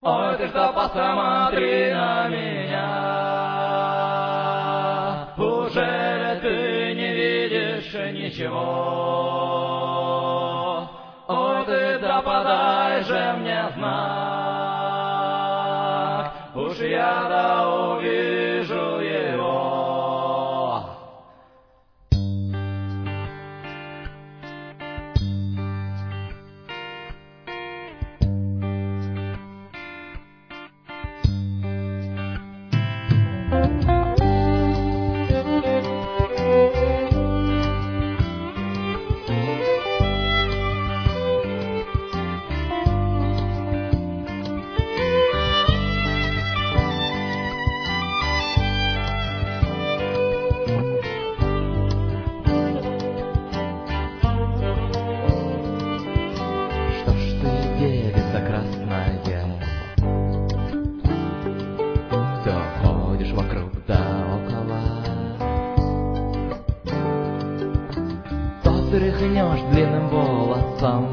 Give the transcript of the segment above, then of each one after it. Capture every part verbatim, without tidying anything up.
Ой, ты что, посмотри на меня. Уже ты не видишь ничего. Ой, ты да подай же мне знак. Уж я да увижу его. Тряхнешь длинным волосом,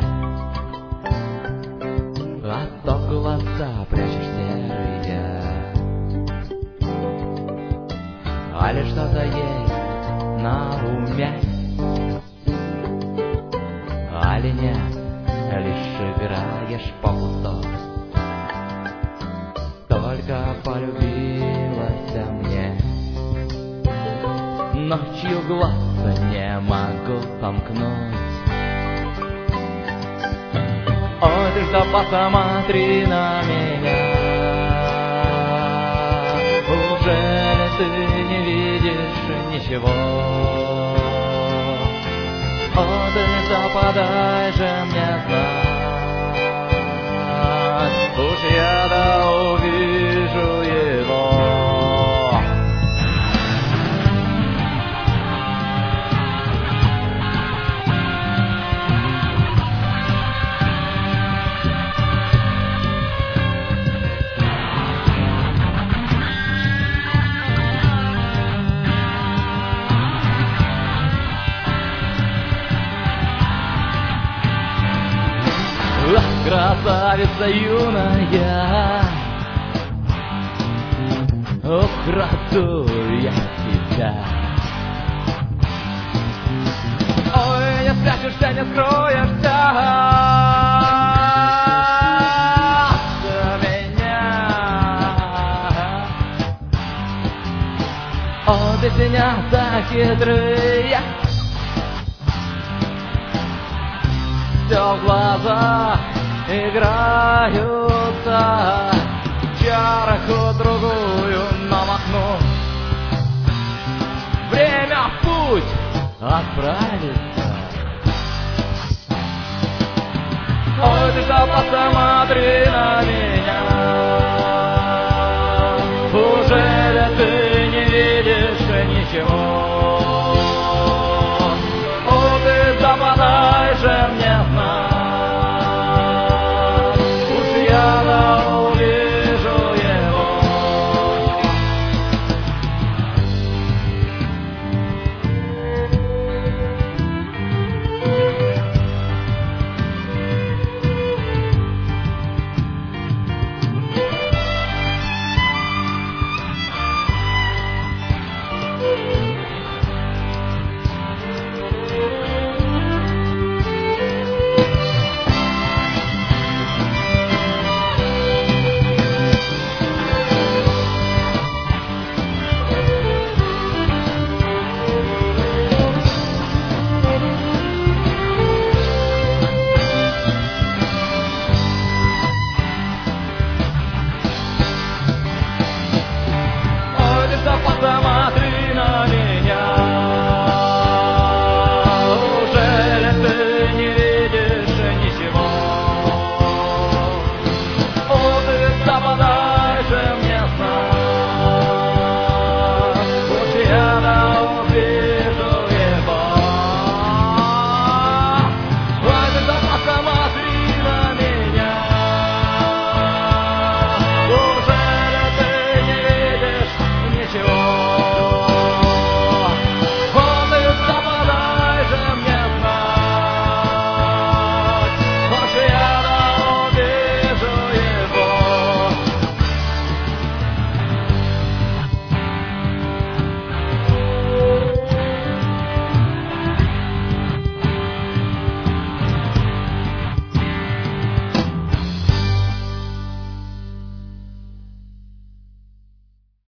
а то глаза прячешь серые. Али что-то есть на уме, али нет, лишь играешь попусту. Только полюбилась мне, ночью глаз не могу сомкнуть. Ой, ты что, посмотри на меня. Уже ты не видишь ничего. Ой, ты что, подай же мне знак. Уж я да увижу его. Красавица юная, украду я тебя. Ой, не спрячешься, не скроешься от меня. Ой, ты синята хитрые, все в глазах играются, чарку другую намахнуть. Время в путь отправиться. Ой, ты что, посмотри